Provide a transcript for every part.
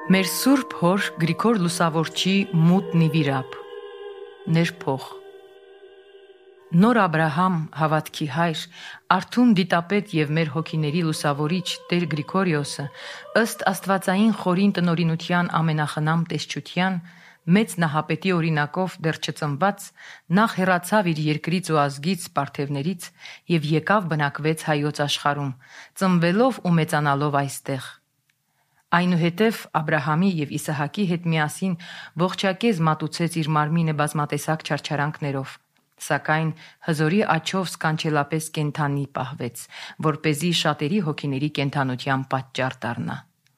Մեր Սուրբ Հոր Գրիգոր Լուսավորչի մութն ի վիրապ, ներփող։ Նոր Աբրահամ հավատքի հայր, արթուն դիտապետ եւ մեր հոգիների լուսավորիչ Տեր Գրիգորիոսը, ըստ աստվածային խորին տնօրինության ամենախնամ տեսչության, մեծ նահապետի օրինակով դեռ չծնված, նախ հեռացավ իր երկրից ու ազգից պարթևներից եւ եկավ բնակվեց հայոց աշխարհում, ծնվելով ու մեծանալով այստեղ։ Այնուհետև Աբրահամի և Իսահակի հետ միասին ողջակեզ մատուցեց իր մարմինը բազմատեսակ չարչարանքներով, սակայն հզորի աջով սկանչելապես կենդանի պահվեց, որպեսզի շատերի հոգիների կենդանության պատճառ դառնա։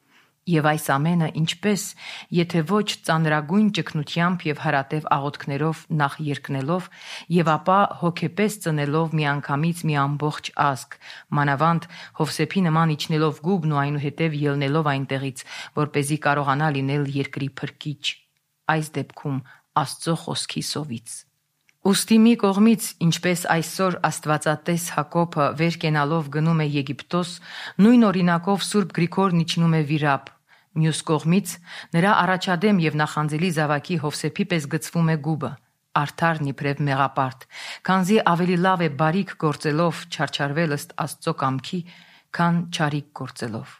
Եվ այս ամենը ինչպես, եթե ոչ ծանրագույն ճգնությամբ և հարատև աղոթքներով նախ երգնելով և ապա հոգեպես ծնելով միանգամից մի ամբողջ ազգ, մանավանդ Հովսեփի նման իջնելով գուբն ու այնուհետև ելնելով այնտեղից, որպեսզի կարողանա լինել երկրի փրկիչ, այս դեպքում Աստծո խոսքի սովից։ Ուստի մի կողմից, ինչպես այսօր Աստվածատես Հակոբը վեր կենալով գնում է Եգիպտոս, նույն օրինակով Սուրբ Գրիգորն իջնում է վիրապ, մյուս կողմից նրա առաջադեմ և նախանձելի զավակի Հովսեփի պես գծվում է գուբը, արդարն իբրև մեղապարտ, քանզի ավելի լավ է բարիք գործելով չարչարվել ըստ Աստծո կամքի, քան չարիք գործելով։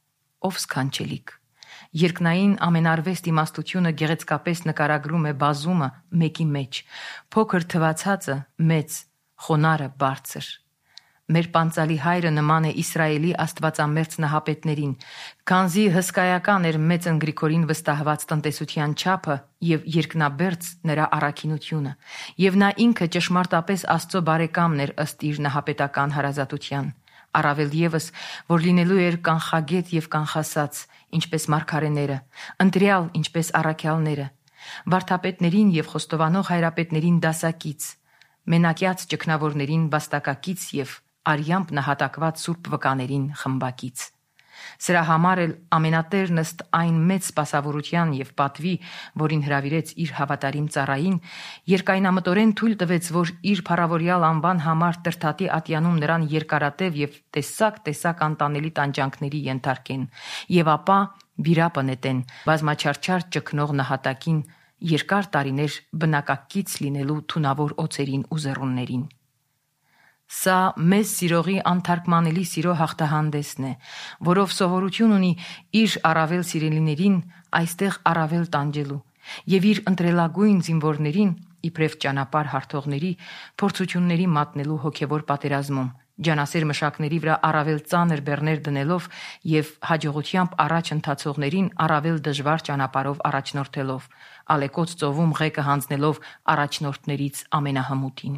Ով սքանչելիք։ Երկնային ամենարվեստ իմաստությունը գեղեցկապես նկարագրում է բազումը մեկի մեջ, փոքր թվացածը մեծ, խոնարհը բարձր։ Մեր պանծալի հայրը նման է Իսրայելի աստվածամերձ նահապետներին, քանզի հսկայական էր մեծն Գրիգորին վստահված տնտեսության չափը և երկնաբերձ նրա առաքինությունը, և նա ինքը ճշմարտապես Աստծո բարեկամն էր ըստ իր նահապետական հարազատության, առավել ևս, որ լինելու էր կանխագետ և կանխասած, ինչպես մարգարեները, ընտրյալ ինչպես առաքյալները, վարդապետներին և խոստովանող հայրապետներին դասակից, մենակյաց ճգնավորներին վաստակակից և արյամբ նահատակված սուրբ վկաներին խմբակից։ Սրա համար էլ ամենատերն ըստ այն մեծ սպասավորության և պատվի, որին հրավիրեց իր հավատարիմ ծառային, երկայնամտորեն թույլ տվեց, որ իր փառավորյալ անվան համար Տրդատի ատյանում նրան երկարատև և տեսակ անտանելի տանջանքների ենթարկեն, և ապա վիրապը նետեն բազմաչարչար ճգնող նահատակին երկար տարիներ բնակակից լինելու թունավոր օձերին ու զեռուններին։ Սա մեզ սիրողի անթարգմանելի սիրո հաղթահանդեսն է, որով սովորություն ունի իր առավել սիրելիներին այստեղ առավել տանջելու և իր ընտրելագույն զինվորներին, իբրև ճանապարհ հարթողների, փորձությունների մատնելու հոգևոր պատերազմում, ջանասեր մշակների վրա առավել ծանր բեռներ դնելով և հաջողությամբ առաջ ընթացողներին առավել դժվար ճանապարհով առաջնորդելով, ալեկոծ ծովում ղեկը հանձնելով առաջնորդներից ամենահմուտին։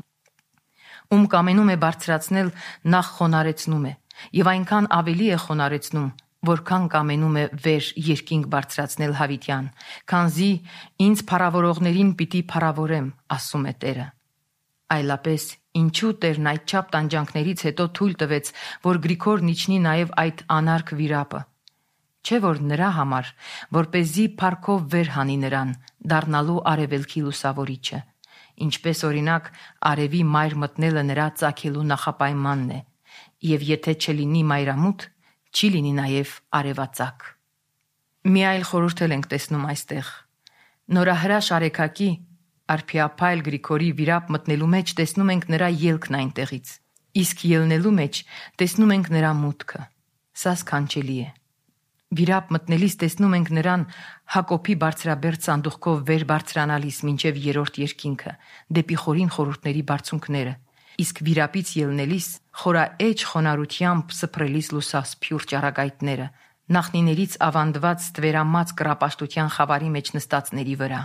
Ում կամենում է բարձրացնել, նախ խոնարհեցնում է, և այնքան ավելի է խոնարհեցնում, որքան կամենում է վեր երկինք բարձրացնել հավիտյան, քանզի ինձ փառավորողներին պիտի փառավորեմ, ասում է Տերը։ Այլապես ինչու Տերն այդչափ տանջանքներից հետո թույլ տվեց, որ Գրիգորն իջնի նաև այդ անարգ վիրապը։ Չէ՞ որ նրա համար, որպեսզի փառքով վեր հանի նրան, դառնալու արևելքի լուսավորիչը, ինչպես օրինակ արևի մայր մտնելը նրա ծագելու նախապայմանն է, և եթե չլինի մայրամուտ, չի լինի նաև արևածագ։ Մի այլ խորհուրդ էլ ենք տեսնում այստեղ։ Նորահրաշ արեգակի արփիափայլ Գրիգորի վիրապ մտնելու մեջ տեսնում ենք նրա ելքն այնտեղից, իսկ ելնելու մեջ տեսնում ենք նրա մուտքը։ Սա սքանչելի է։ Վիրապ մտնելիս տեսնում ենք նրան Հակոբի բարձրաբերդ սանդուղքով վեր բարձրանալիս մինչև երրորդ երկինքը, դեպի խորին խորհուրդների բարձունքները, իսկ վիրապից ելնելիս խորաէջ խոնարհությամբ սփռելիս լուսասփյուռ ճառագայթները, նախնիներից ավանդված ստվերամած կռապաշտության խավարի մեջ նստածների վրա։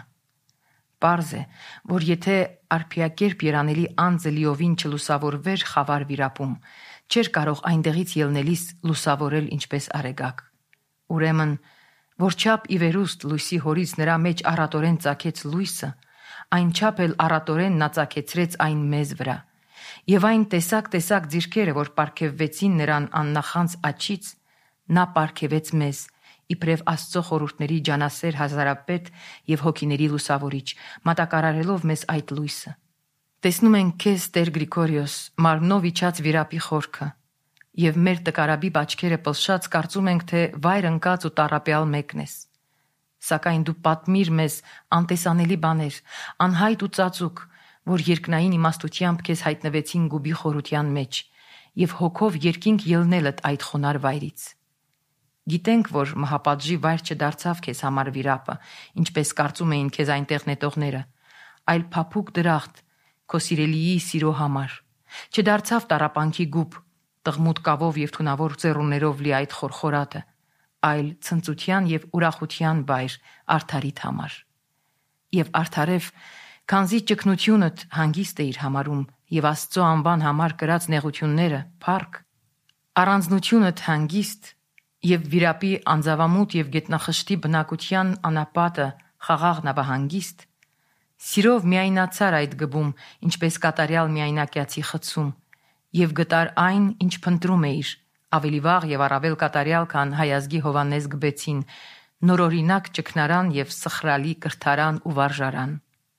Պարզ է, որ եթե արփիակերպ երանելի անձը լիովին չլուսավորվեր խավար վիրապում, չէր կարող այնտեղից ելնելիս լուսավորել ինչպես արեգակ։ Ուրեմն, որչափ ի վերուստ լույսի հորից նրա մեջ առատորեն ծագեց լույսը, այնչափ էլ առատորեն նա ծագեցրեց այն մեզ վրա, և այն տեսակ ձիրքերը, որ պարգևվեցին նրան աննախանձ աջից, նա պարգևեց մեզ, իբրև Աստծո խորհուրդների ջանասեր հազարապետ և հոգիների լուսավորիչ, մատակարարելով մեզ այդ լույսը։ Տեսնում ենք քեզ, Տեր Գրիգորիոս, մարմնով իջած վիրապի խորքը, և մեր տկարաբի աչքերը պլշած կարծում ենք, թե վայր ընկած ու տառապյալ մեկն ես։ Սակայն դու պատմիր մեզ անտեսանելի բաներ, անհայտ ու ծածուկ, որ երկնային իմաստությամբ քեզ հայտնվեցին գուբի խորության մեջ, եւ հոգով երկինք ելնելդ այդ խոնար վայրից։ Գիտենք, որ մահապատժի վայր չդարձավ քեզ համար վիրապը, ինչպես կարծում էին քեզ այնտեղ նետողները, այլ փափուկ դրախտ քո սիրելիի սիրո համար, չդարձավ տառապանքի գուբ, տղմուտ կավով եւ թունավոր ծերուններով լի այդ խորխորատը, այլ ցնծության եւ ուրախության վայր արդարիդ համար։ Եվ արդարև, քանզի ճգնությունդ հանգիստ է իր համարում եւ Աստծո անվան համար կրած նեղությունները փառք, առանձնությունդ հանգիստ եւ վիրապի անձավամուտ եւ գետնախշտի բնակության անապատը խաղաղ նավահանգիստ, սիրով միայնացար այդ գբում, ինչպես կատարյալ միայնակյացի խցում, եւ գտար այն, ինչ փնտրում էիր, ավելի վաղ եւ առավել կատարյալ, քան հայազգի Հովանես գբեցին, նորօրինակ ճգնարան եւ սխրալի կրթարան ու վարժարան։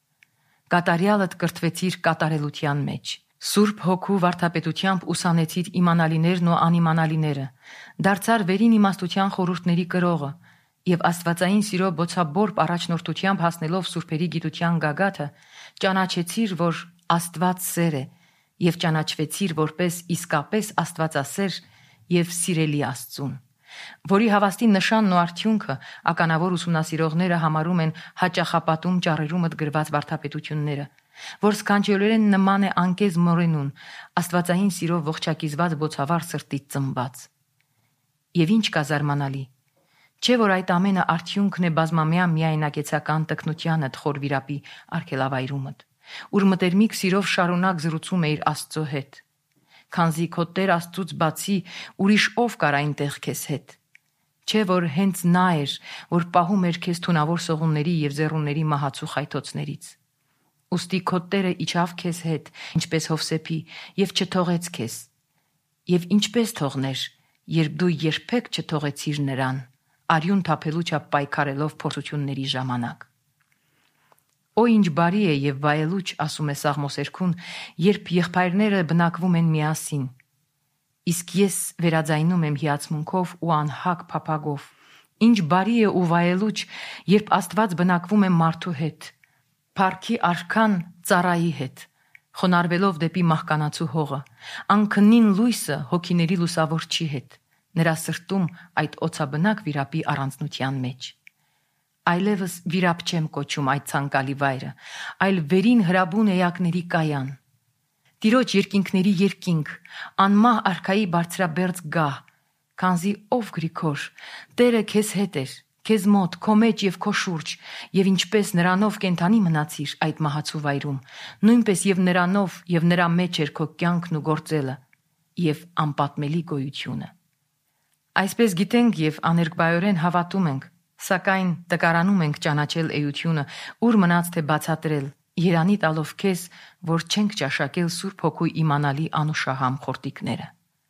Կատարյալդ կրթվեցիր կատարելության մեջ, Սուրբ Հոգու վարդապետությամբ ուսանեցիր իմանալիներն ու անիմանալիները, դարձար վերին իմաստության խորհուրդների կրողը եւ աստվածային սիրո բոցաբորբ առաջնորդությամբ հասնելով սուրբերի գիտության գագաթը, ճանաչեցիր, որ Աստված սեր է եւ ճանաչվեցիր որպես իսկապես աստվածասեր եւ սիրելի Աստծուն, որի հավաստի նշանն ու արդյունքը ականավոր ուսումնասիրողները համարում են հաճախապատում ճառերումդ գրված վարդապետությունները, որ սքանչելորեն նման է անկեզ մորենուն, աստվածային սիրով ողջակիզված բոցավառ սրտից ծնված։ Եվ ինչ կա զարմանալի, չէ՞ որ այդ ամենը արդյունքն է բազմամյա միայնակեցական տքնությանդ խոր վիրապի արգելավայրումդ, ուր մտերմիկ սիրով շարունակ զրուցում էիր Աստծո հետ, քանզի քո Տեր Աստծուց բացի ուրիշ ով կար այնտեղ քեզ հետ, չէ՞ որ հենց նա էր, որ պահում էր քեզ թունավոր սողունների եւ ձեռունների մահացու խայթոցներից։ Ուստի քո Տերը իջավ քեզ հետ, ինչպես Հովսեփի, եւ չթողեց քեզ։ Եվ ինչպես թողներ, երբ դու երբեք չթողեցիր նրան, արյուն թափելու չափ պայքարելով փորձությունների ժամանակ։ Օ ինչ բարի է եւ վայելուչ, ասում է Սաղմոսերքուն, երբ եղբայրները բնակվում են միասին։ Իսկ ես վերաձայնում եմ հիացմունքով ու անհակ փափագով։ Ինչ բարի է ու վայելուչ, երբ Աստված բնակվում է մարդու հետ, Փառքի արքան ծառայի հետ, խոնարհվելով դեպի մահկանացու հողը, անքնին լույսը հոգիների լուսավորչի հետ, նրա սրտում այդ օծաբնակ վիրապի առանձնության մեջ։ Այլևս վիրապ չեմ կոչում այդ ցանկալի վայրը, այլ վերին հրաբուն էակների կայան։ Տիրոջ երկինքների երկինք, անմահ արքայի բարձրաբերձ գահ, քանզի ով Գրիգոր, Տերը քեզ հետ էր, քեզ մոտ, քո մեջ եւ քո շուրջ, եւ ինչպես նրանով կենթանի մնացիր այդ մահացու վայրում, նույնպես եւ նրանով եւ նրա մեջ էր քո կյանքն ու գործելը եւ անպատմելի գոյությունը։ Այսպես գիտենք եւ աներկբայորեն հավատում ենք, սակայն տկարանում ենք ճանաչել էությունը, ուր մնաց թե բացատրել, երանի տալով քեզ, որ չենք ճաշակել Սուրբ Հոգու իմանալի անուշահամ խորտիկները։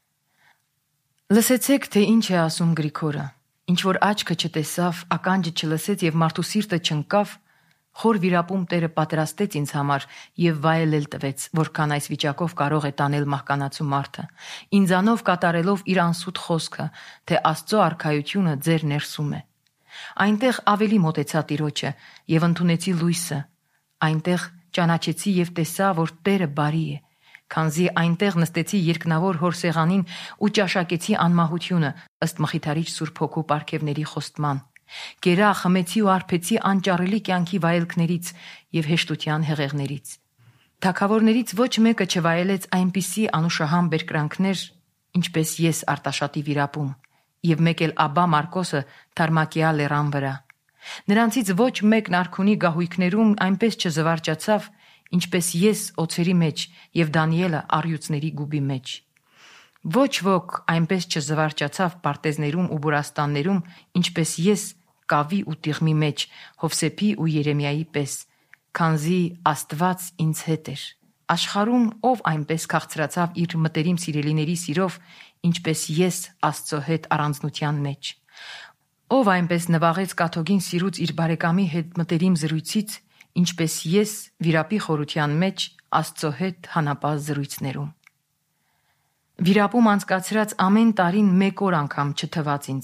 Լսեցեք, թե ինչ է ասում Գրիգորը, ինչ որ աչքը չտեսավ, ականջը չլսեց եւ մարդու սիրտը չընկավ, խոր վիրապում Տերը պատրաստեց ինձ համար եւ վայելել տվեց, որքան այս վիճակով կարող է տանել մահկանացու մարդը, ինձանով կատարելով իր անսուտ խոսքը, թե Աստծո արքայությունը ձեր ներսում է։ Այնտեղ ավելի մոտեցա Տիրոջը եւ ընդունեցի լույսը, այնտեղ ճանաչեցի եւ տեսա, որ Տերը բարի է, քանզի այնտեղ նստեցի երկնավոր հոր սեղանին ու ճաշակեցի անմահությունը ըստ Մխիթարիչ Սուրբ Հոգու պարգևների խոստման, կերա խմեցի ու արբեցի անճառելի կյանքի վայելքներից եւ հեշտության հեղեղներից։ Թագավորներից ոչ մեկը չվայելեց այնպիսի անուշահամ բերկրանքներ, ինչպես ես Արտաշատի վիրապում, եւ մեկ էլ Աբա Մարկոսը Թարմակիա լեռան վրա։ Նրանցից ոչ մեկն արքունի գահույքներում այնպես չզվարճացավ, ինչպես ես օձերի մեջ եւ Դանիելը առյուծների գուբի մեջ։ Ոչ ոք այնպես չզվարճացավ պարտեզներում ու բուրաստաններում, ինչպես ես կավի ու տիղմի մեջ, Հովսեփի ու Երեմիայի պես, քանզի Աստված ինձ հետ էր։ Աշխարհում ով այնպես քաղցրացավ իր մտերիմ սիրելիների սիրով, ինչպես ես Աստծո հետ առանձնության մեջ։ Ով այնպես նվաղեց կաթողին սիրուց իր բարեկամի հետ մտերիմ զրույցից, ինչպես ես վիրապի խորության մեջ Աստծո հետ հանապազտ զրույցներում։ Վիրապում անցկացրած ամեն տարին մեկ օր անգամ չթվաց ինձ,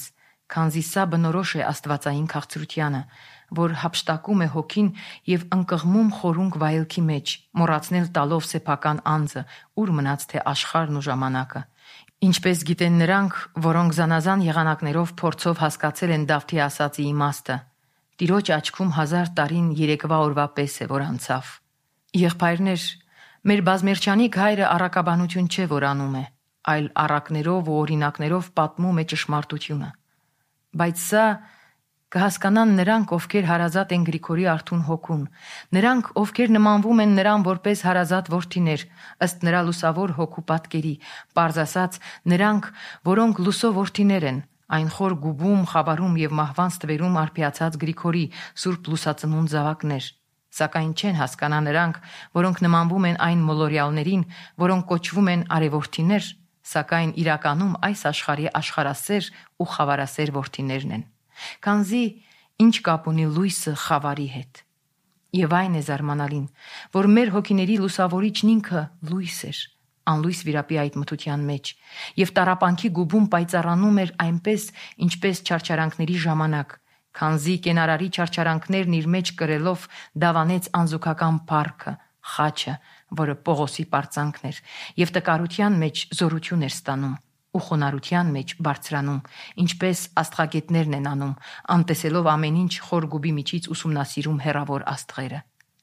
քանզի սա բնորոշ է աստվածային քաղցրությանը, որ հափշտակում է հոգին եւ ընկղմում խորունկ վայելքի մեջ, մոռացնել տալով սեփական անձը, ուր մնաց թե աշխարհն ու ժամանակը։ Ինչպես գիտեն նրանք, որոնք զանազան եղանակներով փորձով հասկացել են Դավթի ասածի իմաստը, Տիրոջ աչքում 1000 տարին երեկվա օրվա պես է, որ անցավ։ Եղբայրներ, մեր բազմերջանիկ հայրը առակաբանություն չէ, որ անում է, այլ առակներով ու օրինակներով պատմում է ճշմարտությունը։ Բայց սա կհասկանան նրանք, ովքեր հարազատ են Գրիգորի արթուն հոգուն, նրանք, ովքեր նմանվում են նրան որպես հարազատ որդիներ, ըստ նրա լուսավոր հոգու պատկերի, պարզ ասած, նրանք, որոնք լուսո որդիներ են, այն խոր գուբում, խաբարում եւ մահվան ստվերում արփիացած Գրիգորի սուրբ լուսածնունդ զավակներ, սակայն չեն հասկանա նրանք, որոնք նմանվում են այն մոլորյալներին, որոնք կոչվում են արևորդիներ, սակայն իրականում այս աշխարհի աշխարհասեր ու խավարասեր որդիներն են, քանզի ինչ կապ ունի լույսը խավարի հետ։ Եվ այն է զարմանալին, որ մեր հոգիների լուսավորիչն ինքը լույս էր, անլույս վիրապի այդ մթության մեջ, եւ տառապանքի գուբում պայծառանում էր այնպես, ինչպես չարչարանքների ժամանակ, քանզի կենարարի չարչարանքներն իր մեջ կրելով դավանեց անզուգական փառքը, խաչը, որը Պողոսի պարծանքն էր, եւ տկարության մեջ զորություն էր ստանում, ու խոնարհության մեջ բարձրանում, ինչպես աստղագետներն են անում, անտեսելով ամեն ինչ խոր գուբի միջից ուսումնասիրում հեռավոր աստղերը։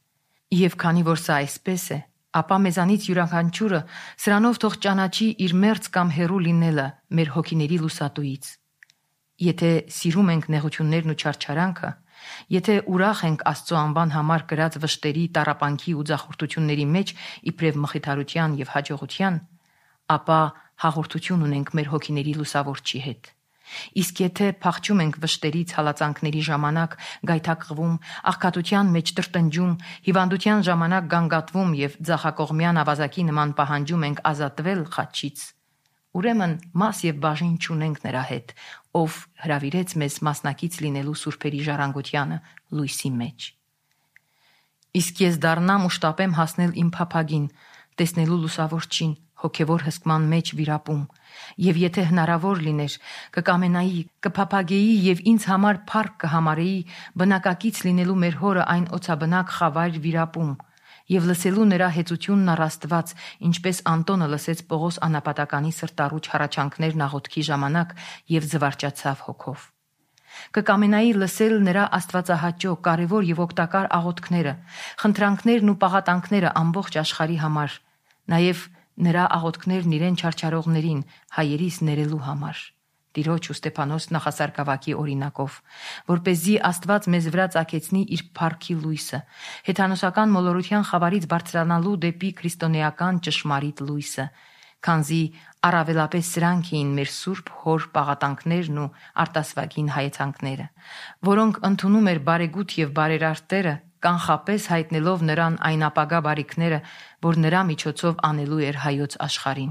Եվ քանի որ սա այսպես է, ապա մեզանից յուրաքանչյուրը սրանով թող ճանաչի իր մերձ կամ հեռու լինելը մեր հոգիների լուսատուից։ Եթե սիրում ենք նեղություններն ու չարչարանքը, եթե ուրախ ենք Աստծո անվան համար կրած վշտերի, տառապանքի ու ձախորդությունների մեջ իբրև մխիթարության եւ հաջողության, ապա հաղորդություն ունենք մեր հոգիների լուսավորչի հետ։ Իսկ եթե փախչում ենք վշտերից, հալածանքների ժամանակ գայթակղվում, աղքատության մեջ տրտնջում, հիվանդության ժամանակ գանգատվում եւ ձախակողմյան ավազակի նման պահանջում ենք ազատվել խաչից, ուրեմն մաս եւ բաժին չունենք նրա հետ, ով հրավիրեց մեզ մասնակից լինելու սուրբերի ժառանգությանը լույսի մեջ։ Իսկ ես դառնամ ու շտապեմ հասնել իմ փափագին, տեսնելու լուսավորչին, հոգևոր հսկման մեջ վիրապում, եւ եթե հնարավոր լիներ, կկամենայի, կփափագեի եւ ինձ համար փառք կհամարեի բնակակից լինելու մեր հորը այն օծաբնակ խավար վիրապում եւ լսելու նրա հեծությունն առ Աստված, ինչպես Անտոնը լսեց Պողոս անապատականի սրտառուչ հառաչանքներն աղոթքի ժամանակ եւ զվարճացավ հոգով։ Կկամենայի լսել նրա աստվածահաճո, կարևոր եւ օգտակար աղոթքները, խնդրանքներն ու պաղատանքները ամբողջ աշխարհի համար, նաեւ նրա աղոթքներն իրեն չարչարողներին, հայերիս ներելու համար, Տիրոջ ու Ստեփանոս նախասարկավակի օրինակով, որպեսզի Աստված մեզ վրա ծագեցնի իր փառքի լույսը, հեթանոսական մոլորության խավարից բարձրանալու դեպի քրիստոնեական ճշմարիտ լույսը, քանզի առավելապես սրանք էին մեր Սուրբ Հոր պաղատանքներն ու արտասվագին հայեցանքները, որոնք ընդունում էր բարեգութ եւ բարերար Տերը, կանխապես հայտնելով նրան այն ապագա բարիքները, որ նրա միջոցով անելու էր հայոց աշխարհին։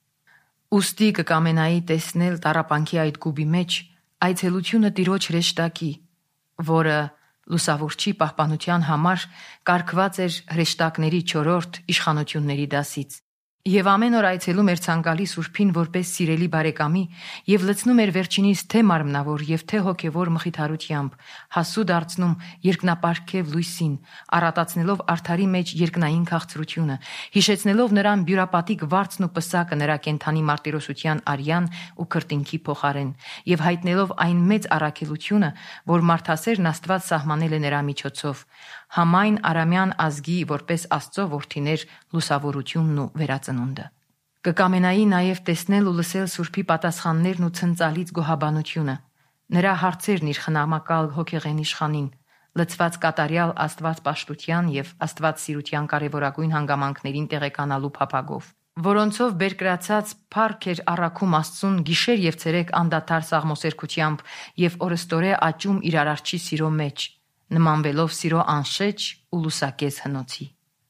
Ուստի կկամենայի տեսնել տառապանքի այդ գուբի մեջ այցելությունը Տիրոջ հրեշտակի, որը լուսավորչի պահպանության համար կարգված էր հրեշտակների 4-րդ իշխանությունների դասից, եւ ամեն օր այցելում էր ցանկալի Սուրբին որպես սիրելի բարեկամի եւ լցնում էր վերջինիս թե մարմնավոր եւ թե հոգեվոր մխիթարությամբ, հասու դարձնում երկնապարգև լույսին, առատացնելով արդարի մեջ երկնային քաղցրությունը, հիշեցնելով նրան բյուրապատիկ վարձն ու պսակը նրա կենթանի մարտիրոսության արյան ու քրտինքի փոխարեն եւ հայտնելով այն մեծ առաքելությունը, որ մարդասերն Աստված սահմանել է նրա միջոցով, համայն արամյան ազգի որպես Աստծո որդիներ լուսավորությունն ու վերածնունդը։ Կկամենայի նաև տեսնել ու լսել Սուրբի պատասխաններն ու ցնծալից գոհաբանությունը, նրա հարցերն իր խնամակալ հոգեղեն իշխանին, լցված կատարյալ Աստված պաշտության եւ Աստված սիրության կարևորագույն հանգամանքներին տեղեկանալու փափագով, որոնցով բերկրացած փառք էր առաքում Աստծուն գիշեր եւ ցերեկ անդադար սաղմոսերքությամբ եւ օրստորե աճում իր արարչի սիրո մեջ, նմանվելով սիրո անշեջ ու լուսակես հնոցի։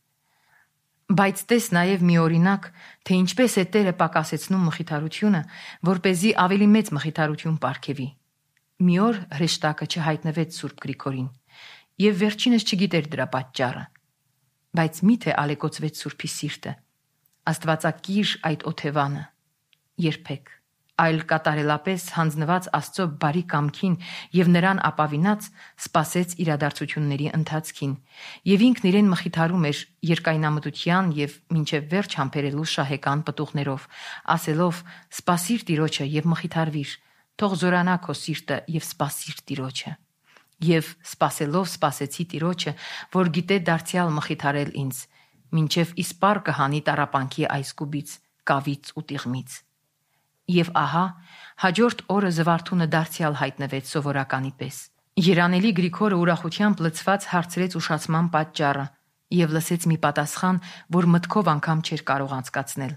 Բայց տես նաև մի օրինակ, թե ինչպես է Տերը պակասեցնում մխիթարությունը, որպեսզի ավելի մեծ մխիթարություն պարգևի։ Մի օր հրեշտակը չհայտնվեց Սուրբ Գրիգորին, եւ վերջինս չգիտեր դրա պատճառը։ Բայց միթե ալեկոծվեց Սուրբի սիրտը, Աստվածակիր այդ օթևանը, երբեք, այլ կատարելապես հանձնված Աստծո բարի կամքին եւ նրան ապավինած սպասեց իրադարձությունների ընթացքին եւ ինքն իրեն մխիթարում էր երկայնամտության եւ մինչեւ վերջ համբերելու շահեկան պտուղներով, ասելով. «Սպասիր Տիրոջը եւ մխիթարվիր, թող զորանա քո սիրտը եւ սպասիր Տիրոջը»։ Եվ սպասելով սպասեցի Տիրոջը, որ գիտե դարձյալ մխիթարել ինձ, մինչեւ իսպառ կհանի տառապանքի այս կուբից, կավից ու տիղմից։ Եվ ահա, հաջորդ օրը Զվարթունը դարձյալ հայտնվեց սովորականի պես։ Երանելի Գրիգորը ուրախությամբ լցված հարցրեց ուշացման պատճառը եւ լսեց մի պատասխան, որ մտքով անգամ չէր կարող անցկացնել։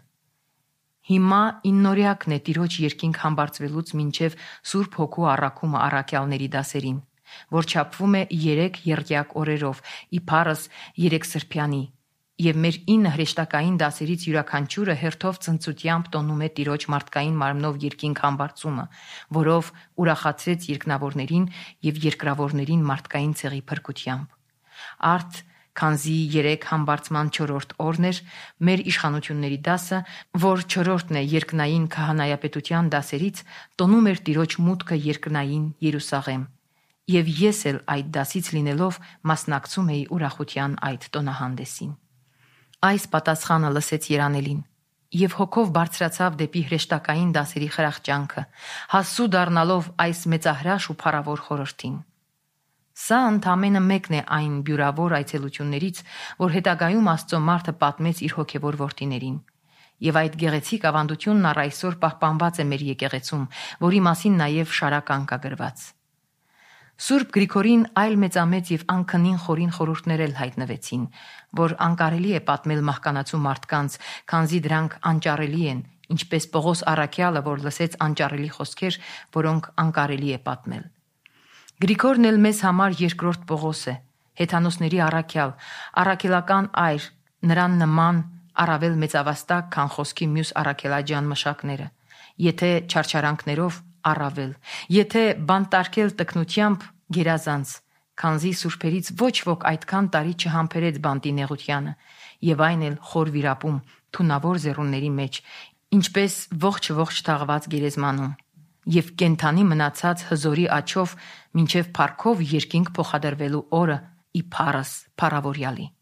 Հիմա 9-օրյակն է Տիրոջ երկինք համբարձվելուց մինչև Սուրբ Հոգու առաքումը առաքյալների դասերին, որ չափվում է 3 եռյակ օրերով, իբարս 3 սրբյանի, եւ մեր 9 հրեշտակային դասերից յուրաքանչյուրը հերթով ցնծությամբ տոնում է Տիրոջ մարդկային մարմնով երկինք համբարձումը, որով ուրախացրեց երկնավորներին եւ երկրավորներին մարդկային ցեղի փրկությամբ։ Արդ քանզի 3 համբարձման 4-րդ օրն էր, մեր իշխանությունների դասը, որ 4-րդն է երկնային քահանայապետության դասերից, տոնում էր Տիրոջ մուտքը երկնային Երուսաղեմ։ Եվ ես էլ այդ դասից լինելով մասնակցում էի ուրախության այդ տոնահանդեսին։ Այս պատասխանը լսեց Երանելին եւ հոգով բարձրացավ դեպի հրեշտակային դասերի խրախճանքը, հասու դառնալով այս մեծահրաշ ու փառավոր խորհրդին։ Սա ընդամենը մեկն է այն բյուրավոր այցելություններից, որ հետագայում Աստծո մարդը պատմեց իր հոգևոր որդիներին։ Եվ այդ գեղեցիկ ավանդությունն առ այսօր պահպանված է մեր եկեղեցում, որի մասին նաև շարական կա գրված։ Սուրբ Գրիգորին այլ մեծամեծ եւ անքնին խորին խորհուրդներ էլ հայտնվեցին, որ անկարելի է պատմել մահկանացու մարդկանց, քանզի դրանք անճարելի են, ինչպես Պողոս առաքյալը, որ լսեց անճարելի խոսքեր, որոնք անկարելի է պատմել։ Գրիգորն էլ մեզ համար երկրորդ Պողոս է, հեթանոսների առաքյալ, առաքելական այր, նրան նման առավել մեծավաստակ, քան խոսքի մյուս առաքելաջան մշակները, եթե չարչարանքներով առավել, եթե բանտարկել տկնությամբ գերազանց, քանզի սուրբերից ոչ ոք այդքան տարի չհամբերեց բանտի նեղությանը, եւ այն էլ խոր վիրապում, թունավոր զեռունների մեջ, ինչպես ողջ թաղված գերեզմանում, եւ կենթանի մնացած հզորի աչով մինչև փառքով երկինք փոխադրվելու օրը իբարս փառավորյալի։